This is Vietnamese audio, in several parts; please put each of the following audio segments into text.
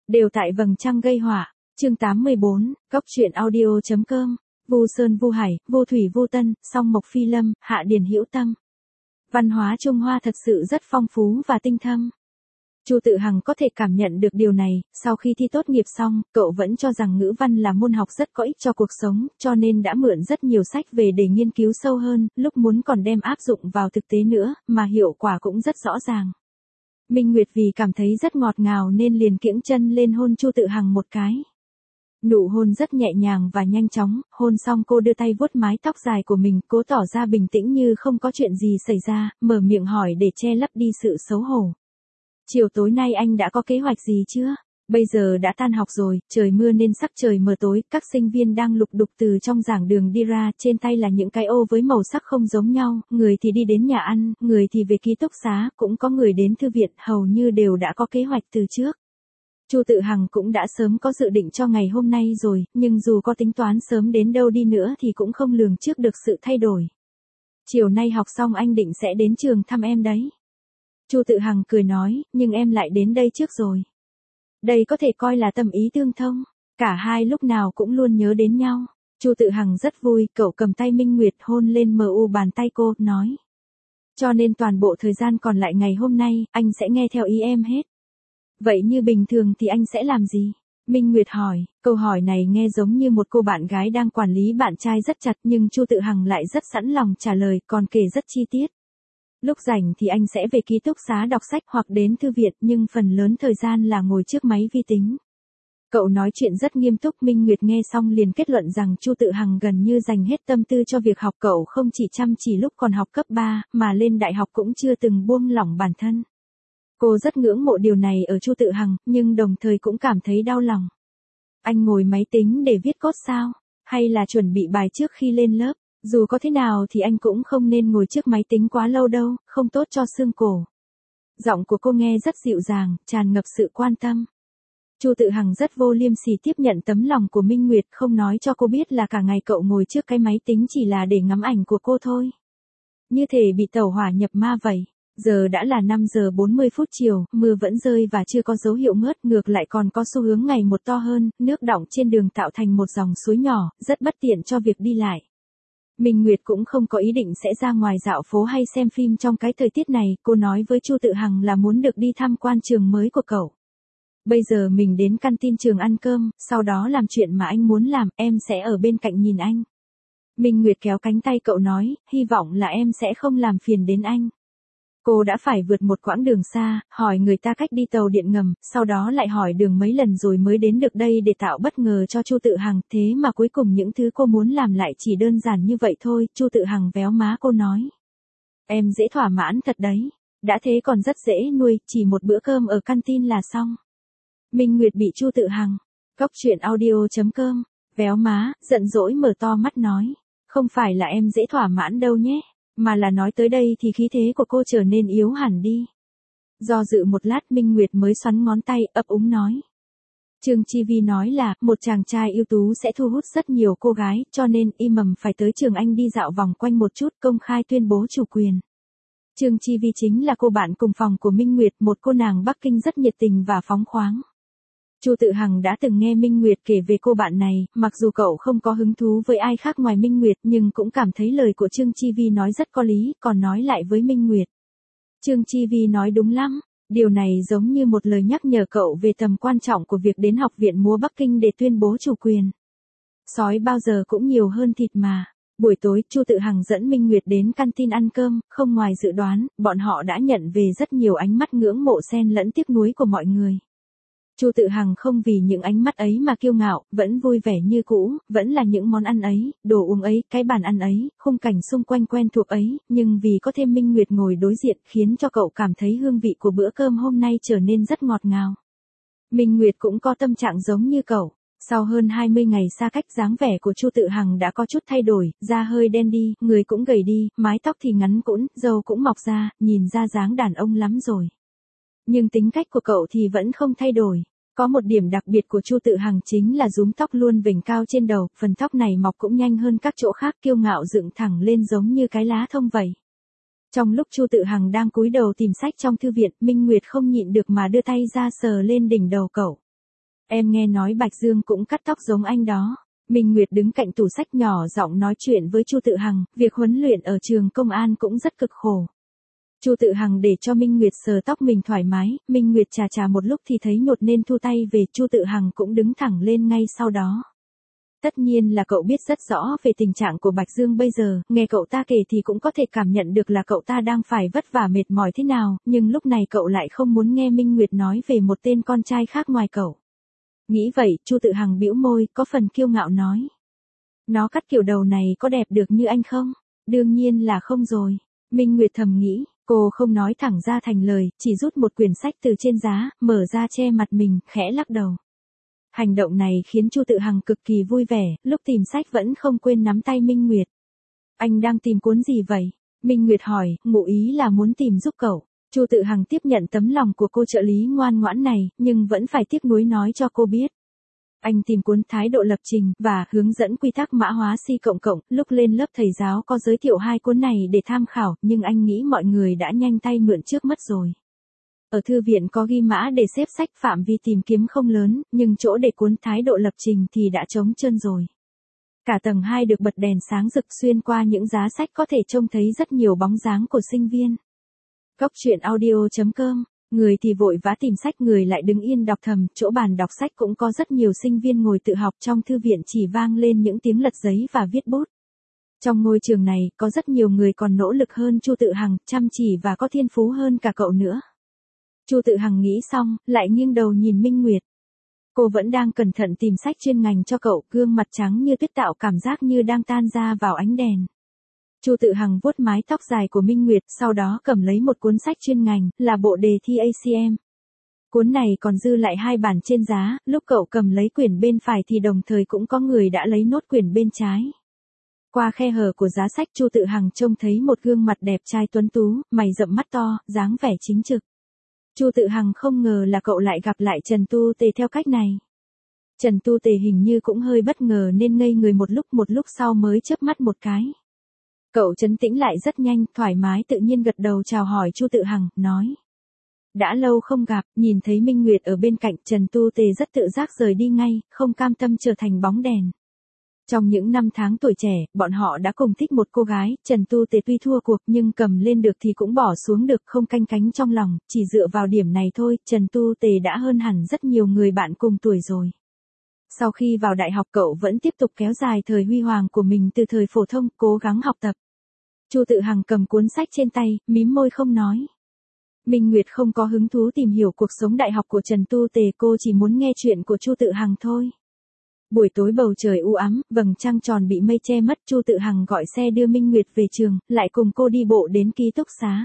Đều tại vầng trăng gây họa. Chương 84, Cốc truyện audio.com. Vu Sơn Vu Hải, Vu Thủy Vu Tân, Song Mộc Phi Lâm, Hạ Điền Hữu Tâm. Văn hóa Trung Hoa thật sự rất phong phú và tinh thâm. Chu Tự Hằng có thể cảm nhận được điều này, sau khi thi tốt nghiệp xong, cậu vẫn cho rằng ngữ văn là môn học rất có ích cho cuộc sống, cho nên đã mượn rất nhiều sách về để nghiên cứu sâu hơn, lúc muốn còn đem áp dụng vào thực tế nữa, mà hiệu quả cũng rất rõ ràng. Minh Nguyệt vì cảm thấy rất ngọt ngào nên liền kiễng chân lên hôn Chu Tự Hằng một cái. Nụ hôn rất nhẹ nhàng và nhanh chóng, hôn xong cô đưa tay vuốt mái tóc dài của mình, cố tỏ ra bình tĩnh như không có chuyện gì xảy ra, mở miệng hỏi để che lấp đi sự xấu hổ. Chiều tối nay anh đã có kế hoạch gì chưa? Bây giờ đã tan học rồi, trời mưa nên sắc trời mờ tối, các sinh viên đang lục đục từ trong giảng đường đi ra, trên tay là những cái ô với màu sắc không giống nhau, người thì đi đến nhà ăn, người thì về ký túc xá, cũng có người đến thư viện, hầu như đều đã có kế hoạch từ trước. Chu Tự Hằng cũng đã sớm có dự định cho ngày hôm nay rồi, nhưng dù có tính toán sớm đến đâu đi nữa thì cũng không lường trước được sự thay đổi. Chiều nay học xong anh định sẽ đến trường thăm em đấy. Chu Tự Hằng cười nói, nhưng em lại đến đây trước rồi. Đây có thể coi là tâm ý tương thông, cả hai lúc nào cũng luôn nhớ đến nhau. Chu Tự Hằng rất vui, cậu cầm tay Minh Nguyệt hôn lên mu bàn tay cô, nói. Cho nên toàn bộ thời gian còn lại ngày hôm nay, anh sẽ nghe theo ý em hết. Vậy như bình thường thì anh sẽ làm gì? Minh Nguyệt hỏi, câu hỏi này nghe giống như một cô bạn gái đang quản lý bạn trai rất chặt, nhưng Chu Tự Hằng lại rất sẵn lòng trả lời, còn kể rất chi tiết. Lúc rảnh thì anh sẽ về ký túc xá đọc sách hoặc đến thư viện, nhưng phần lớn thời gian là ngồi trước máy vi tính. Cậu nói chuyện rất nghiêm túc, Minh Nguyệt nghe xong liền kết luận rằng Chu Tự Hằng gần như dành hết tâm tư cho việc học, cậu không chỉ chăm chỉ lúc còn học cấp 3, mà lên đại học cũng chưa từng buông lỏng bản thân. Cô rất ngưỡng mộ điều này ở Chu Tự Hằng, nhưng đồng thời cũng cảm thấy đau lòng. Anh ngồi máy tính để viết code sao? Hay là chuẩn bị bài trước khi lên lớp? Dù có thế nào thì anh cũng không nên ngồi trước máy tính quá lâu đâu, không tốt cho xương cổ. Giọng của cô nghe rất dịu dàng, tràn ngập sự quan tâm. Chu Tự Hằng rất vô liêm sỉ tiếp nhận tấm lòng của Minh Nguyệt, không nói cho cô biết là cả ngày cậu ngồi trước cái máy tính chỉ là để ngắm ảnh của cô thôi. Như thể bị tẩu hỏa nhập ma vậy. Giờ đã là 5 giờ 40 phút chiều, mưa vẫn rơi và chưa có dấu hiệu ngớt, ngược lại còn có xu hướng ngày một to hơn, nước đọng trên đường tạo thành một dòng suối nhỏ, rất bất tiện cho việc đi lại. Minh Nguyệt cũng không có ý định sẽ ra ngoài dạo phố hay xem phim trong cái thời tiết này, cô nói với Chu Tự Hằng là muốn được đi tham quan trường mới của cậu. Bây giờ mình đến canteen trường ăn cơm, sau đó làm chuyện mà anh muốn làm, em sẽ ở bên cạnh nhìn anh. Minh Nguyệt kéo cánh tay cậu nói, hy vọng là em sẽ không làm phiền đến anh. Cô đã phải vượt một quãng đường xa, hỏi người ta cách đi tàu điện ngầm, sau đó lại hỏi đường mấy lần rồi mới đến được đây để tạo bất ngờ cho Chu Tự Hằng, thế mà cuối cùng những thứ cô muốn làm lại chỉ đơn giản như vậy thôi. Chu Tự Hằng véo má cô nói. Em dễ thỏa mãn thật đấy, đã thế còn rất dễ nuôi, chỉ một bữa cơm ở canteen là xong. Minh Nguyệt bị Chu Tự Hằng, Cốc truyện audio.com, véo má, giận dỗi mở to mắt nói. Không phải là em dễ thỏa mãn đâu nhé. Mà là nói tới đây thì khí thế của cô trở nên yếu hẳn đi. Do dự một lát Minh Nguyệt mới xoắn ngón tay, ấp úng nói. Trương Chi Vi nói là, một chàng trai ưu tú sẽ thu hút rất nhiều cô gái, cho nên y mầm phải tới trường anh đi dạo vòng quanh một chút, công khai tuyên bố chủ quyền. Trương Chi Vi chính là cô bạn cùng phòng của Minh Nguyệt, một cô nàng Bắc Kinh rất nhiệt tình và phóng khoáng. Chu Tự Hằng đã từng nghe Minh Nguyệt kể về cô bạn này, mặc dù cậu không có hứng thú với ai khác ngoài Minh Nguyệt nhưng cũng cảm thấy lời của Trương Chi Vi nói rất có lý, còn nói lại với Minh Nguyệt. Trương Chi Vi nói đúng lắm, điều này giống như một lời nhắc nhở cậu về tầm quan trọng của việc đến Học viện múa Bắc Kinh để tuyên bố chủ quyền. Sói bao giờ cũng nhiều hơn thịt mà. Buổi tối, Chu Tự Hằng dẫn Minh Nguyệt đến canteen ăn cơm, không ngoài dự đoán, bọn họ đã nhận về rất nhiều ánh mắt ngưỡng mộ xen lẫn tiếc nuối của mọi người. Chu Tự Hằng không vì những ánh mắt ấy mà kiêu ngạo, vẫn vui vẻ như cũ, vẫn là những món ăn ấy, đồ uống ấy, cái bàn ăn ấy, khung cảnh xung quanh quen thuộc ấy, nhưng vì có thêm Minh Nguyệt ngồi đối diện khiến cho cậu cảm thấy hương vị của bữa cơm hôm nay trở nên rất ngọt ngào. Minh Nguyệt cũng có tâm trạng giống như cậu. Sau hơn 20 ngày xa cách, dáng vẻ của Chu Tự Hằng đã có chút thay đổi, da hơi đen đi, người cũng gầy đi, mái tóc thì ngắn cũn, râu cũng mọc ra, nhìn ra dáng đàn ông lắm rồi. Nhưng tính cách của cậu thì vẫn không thay đổi. Có một điểm đặc biệt của Chu Tự Hằng chính là rúm tóc luôn vểnh cao trên đầu, phần tóc này mọc cũng nhanh hơn các chỗ khác, kiêu ngạo dựng thẳng lên giống như cái lá thông vậy. Trong lúc Chu Tự Hằng đang cúi đầu tìm sách trong thư viện, Minh Nguyệt không nhịn được mà đưa tay ra sờ lên đỉnh đầu cậu. Em nghe nói Bạch Dương cũng cắt tóc giống anh đó. Minh Nguyệt đứng cạnh tủ sách nhỏ giọng nói chuyện với Chu Tự Hằng, việc huấn luyện ở trường công an cũng rất cực khổ. Chu Tự Hằng để cho Minh Nguyệt sờ tóc mình thoải mái, Minh Nguyệt chà chà một lúc thì thấy nhột nên thu tay về, Chu Tự Hằng cũng đứng thẳng lên ngay sau đó. Tất nhiên là cậu biết rất rõ về tình trạng của Bạch Dương bây giờ, nghe cậu ta kể thì cũng có thể cảm nhận được là cậu ta đang phải vất vả mệt mỏi thế nào, nhưng lúc này cậu lại không muốn nghe Minh Nguyệt nói về một tên con trai khác ngoài cậu. Nghĩ vậy, Chu Tự Hằng bĩu môi, có phần kiêu ngạo nói. Nó cắt kiểu đầu này có đẹp được như anh không? Đương nhiên là không rồi. Minh Nguyệt thầm nghĩ, cô không nói thẳng ra thành lời, chỉ rút một quyển sách từ trên giá, mở ra che mặt mình, khẽ lắc đầu. Hành động này khiến Chu Tự Hằng cực kỳ vui vẻ, lúc tìm sách vẫn không quên nắm tay Minh Nguyệt. Anh đang tìm cuốn gì vậy? Minh Nguyệt hỏi, ngụ ý là muốn tìm giúp cậu. Chu Tự Hằng tiếp nhận tấm lòng của cô trợ lý ngoan ngoãn này, nhưng vẫn phải tiếc nuối nói cho cô biết. Anh tìm cuốn Thái độ lập trình và hướng dẫn quy tắc mã hóa C++, lúc lên lớp thầy giáo có giới thiệu hai cuốn này để tham khảo, nhưng anh nghĩ mọi người đã nhanh tay mượn trước mất rồi. Ở thư viện có ghi mã để xếp sách, phạm vi tìm kiếm không lớn, nhưng chỗ để cuốn Thái độ lập trình thì đã trống trơn rồi. Cả tầng 2 được bật đèn sáng rực, xuyên qua những giá sách có thể trông thấy rất nhiều bóng dáng của sinh viên. Góc truyện audio.com, người thì vội vã tìm sách, người lại đứng yên đọc thầm, chỗ bàn đọc sách cũng có rất nhiều sinh viên ngồi tự học, trong thư viện chỉ vang lên những tiếng lật giấy và viết bút. Trong ngôi trường này, có rất nhiều người còn nỗ lực hơn Chu Tự Hằng, chăm chỉ và có thiên phú hơn cả cậu nữa. Chu Tự Hằng nghĩ xong, lại nghiêng đầu nhìn Minh Nguyệt. Cô vẫn đang cẩn thận tìm sách chuyên ngành cho cậu, gương mặt trắng như tuyết tạo cảm giác như đang tan ra vào ánh đèn. Chu Tự Hằng vuốt mái tóc dài của Minh Nguyệt, sau đó cầm lấy một cuốn sách chuyên ngành, là bộ đề thi ACM. Cuốn này còn dư lại 2 bản trên giá, lúc cậu cầm lấy quyển bên phải thì đồng thời cũng có người đã lấy nốt quyển bên trái. Qua khe hở của giá sách, Chu Tự Hằng trông thấy một gương mặt đẹp trai tuấn tú, mày rậm mắt to, dáng vẻ chính trực. Chu Tự Hằng không ngờ là cậu lại gặp lại Trần Tu Tề theo cách này. Trần Tu Tề hình như cũng hơi bất ngờ nên ngây người một lúc sau mới chớp mắt một cái. Cậu trấn tĩnh lại rất nhanh, thoải mái tự nhiên gật đầu chào hỏi Chu Tự Hằng, nói. Đã lâu không gặp, nhìn thấy Minh Nguyệt ở bên cạnh, Trần Tu Tề rất tự giác rời đi ngay, không cam tâm trở thành bóng đèn. Trong những năm tháng tuổi trẻ, bọn họ đã cùng thích một cô gái, Trần Tu Tề tuy thua cuộc nhưng cầm lên được thì cũng bỏ xuống được, không canh cánh trong lòng, chỉ dựa vào điểm này thôi, Trần Tu Tề đã hơn hẳn rất nhiều người bạn cùng tuổi rồi. Sau khi vào đại học cậu vẫn tiếp tục kéo dài thời huy hoàng của mình từ thời phổ thông, cố gắng học tập. Chu Tự Hằng cầm cuốn sách trên tay, mím môi không nói. Minh Nguyệt không có hứng thú tìm hiểu cuộc sống đại học của Trần Tu Tề, cô chỉ muốn nghe chuyện của Chu Tự Hằng thôi. Buổi tối bầu trời u ám, vầng trăng tròn bị mây che mất, Chu Tự Hằng gọi xe đưa Minh Nguyệt về trường, lại cùng cô đi bộ đến ký túc xá.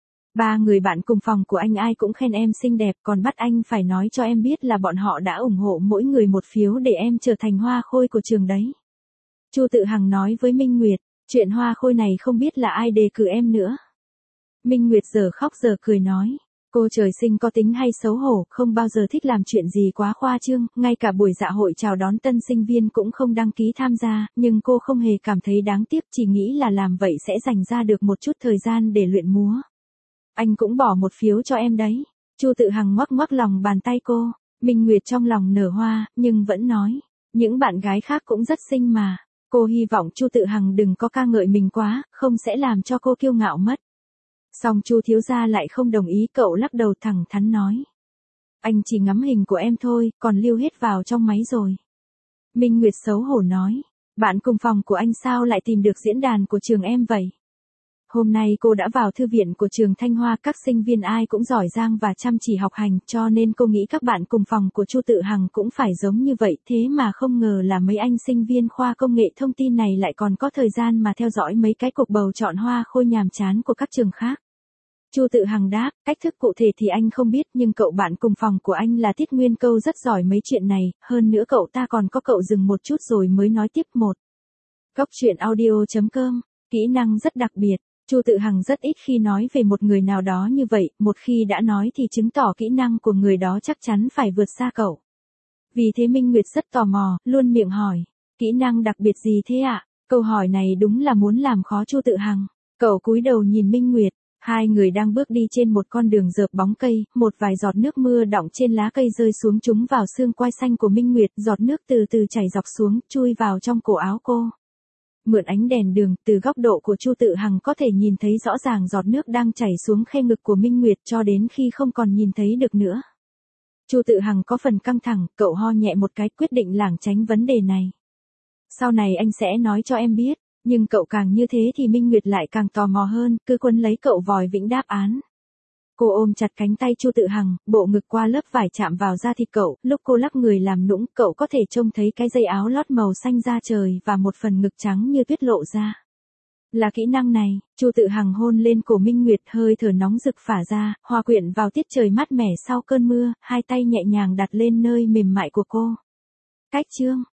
3 người bạn cùng phòng của anh ai cũng khen em xinh đẹp, còn bắt anh phải nói cho em biết là bọn họ đã ủng hộ mỗi người một phiếu để em trở thành hoa khôi của trường đấy. Chu Tự Hằng nói với Minh Nguyệt, chuyện hoa khôi này không biết là ai đề cử em nữa. Minh Nguyệt giờ khóc giờ cười nói, cô trời sinh có tính hay xấu hổ, không bao giờ thích làm chuyện gì quá khoa trương, ngay cả buổi dạ hội chào đón tân sinh viên cũng không đăng ký tham gia, nhưng cô không hề cảm thấy đáng tiếc, chỉ nghĩ là làm vậy sẽ dành ra được một chút thời gian để luyện múa. Anh cũng bỏ một phiếu cho em đấy. Chu Tự Hằng ngoắc ngoắc lòng bàn tay cô. Minh Nguyệt trong lòng nở hoa, nhưng vẫn nói, những bạn gái khác cũng rất xinh mà. Cô hy vọng Chu Tự Hằng đừng có ca ngợi mình quá, không sẽ làm cho cô kiêu ngạo mất. Song Chu thiếu gia lại không đồng ý, cậu lắc đầu thẳng thắn nói. Anh chỉ ngắm hình của em thôi, còn lưu hết vào trong máy rồi. Minh Nguyệt xấu hổ nói, bạn cùng phòng của anh sao lại tìm được diễn đàn của trường em vậy? Hôm nay cô đã vào thư viện của trường Thanh Hoa, các sinh viên ai cũng giỏi giang và chăm chỉ học hành, cho nên cô nghĩ các bạn cùng phòng của Chu Tự Hằng cũng phải giống như vậy, thế mà không ngờ là mấy anh sinh viên khoa công nghệ thông tin này lại còn có thời gian mà theo dõi mấy cái cuộc bầu chọn hoa khôi nhàm chán của các trường khác. Chu Tự Hằng đáp, cách thức cụ thể thì anh không biết, nhưng cậu bạn cùng phòng của anh là Tiết Nguyên Câu rất giỏi mấy chuyện này, hơn nữa cậu ta còn có cậu dừng một chút rồi mới nói tiếp một. Góc truyện audio.com, kỹ năng rất đặc biệt. Chu Tự Hằng rất ít khi nói về một người nào đó như vậy, một khi đã nói thì chứng tỏ kỹ năng của người đó chắc chắn phải vượt xa cậu. Vì thế Minh Nguyệt rất tò mò, luôn miệng hỏi, kỹ năng đặc biệt gì thế ạ? Câu hỏi này đúng là muốn làm khó Chu Tự Hằng. Cậu cúi đầu nhìn Minh Nguyệt, Hai người đang bước đi trên một con đường rợp bóng cây, một vài giọt nước mưa đọng trên lá cây rơi xuống trúng vào xương quai xanh của Minh Nguyệt, giọt nước từ từ chảy dọc xuống, chui vào trong cổ áo cô. Mượn ánh đèn đường, từ góc độ của Chu Tự Hằng có thể nhìn thấy rõ ràng giọt nước đang chảy xuống khe ngực của Minh Nguyệt cho đến khi không còn nhìn thấy được nữa. Chu Tự Hằng có phần căng thẳng, cậu ho nhẹ một cái, quyết định lảng tránh vấn đề này. Sau này anh sẽ nói cho em biết, nhưng cậu càng như thế thì Minh Nguyệt lại càng tò mò hơn, cứ quấn lấy cậu vòi vĩnh đáp án. Cô ôm chặt cánh tay Chu Tự Hằng, bộ ngực qua lớp vải chạm vào da thịt cậu, lúc cô lắc người làm nũng, cậu có thể trông thấy cái dây áo lót màu xanh da trời và một phần ngực trắng như tuyết lộ ra. Là kỹ năng này, Chu Tự Hằng hôn lên cổ Minh Nguyệt, hơi thở nóng rực phả ra, hòa quyện vào tiết trời mát mẻ sau cơn mưa, hai tay nhẹ nhàng đặt lên nơi mềm mại của cô. Cách chương